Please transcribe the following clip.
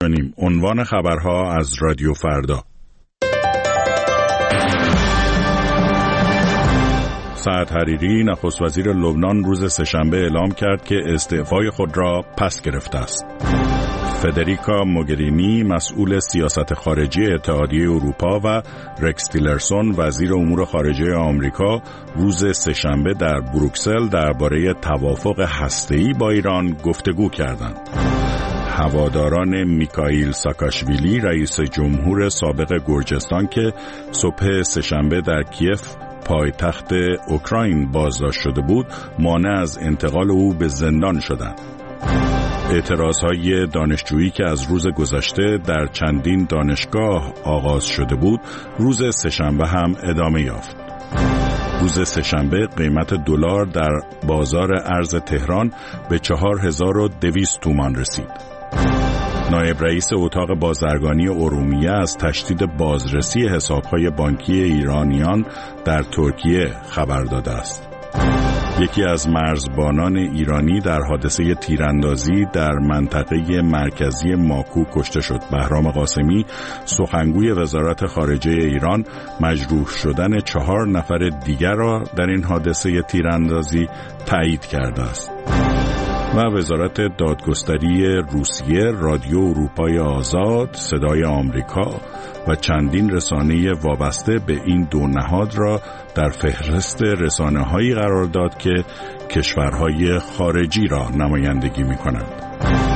عنوان خبرها از رادیو فردا. سعد حریری نخست وزیر لبنان روز سه‌شنبه اعلام کرد که استعفای خود را پس گرفته است. فدریکا موگرینی مسئول سیاست خارجی اتحادیه اروپا و رکس تیلرسون وزیر امور خارجه آمریکا روز سه‌شنبه در بروکسل درباره توافق هسته‌ای با ایران گفتگو کردند. هواداران میکائیل ساکاشویلی رئیس جمهور سابق گرجستان که صبح سه‌شنبه در کیف پایتخت اوکراین بازداشت شده بود مانع از انتقال او به زندان شدند. اعتراضهای دانشجویی که از روز گذشته در چندین دانشگاه آغاز شده بود روز سه‌شنبه هم ادامه یافت. روز سه‌شنبه قیمت دلار در بازار ارز تهران به 4200 تومان رسید. نایب رئیس اتاق بازرگانی ارومیه از تشدید بازرسی حسابهای بانکی ایرانیان در ترکیه خبر داده است. یکی از مرزبانان ایرانی در حادثه تیراندازی در منطقه مرکزی ماکو کشته شد. بهرام قاسمی سخنگوی وزارت خارجه ایران مجروح شدن 4 نفر دیگر را در این حادثه تیراندازی تایید کرده است. و وزارت دادگستری روسیه، رادیو اروپای آزاد، صدای آمریکا و چندین رسانه وابسته به این دو نهاد را در فهرست رسانه‌هایی قرار داد که کشورهای خارجی را نمایندگی می‌کنند.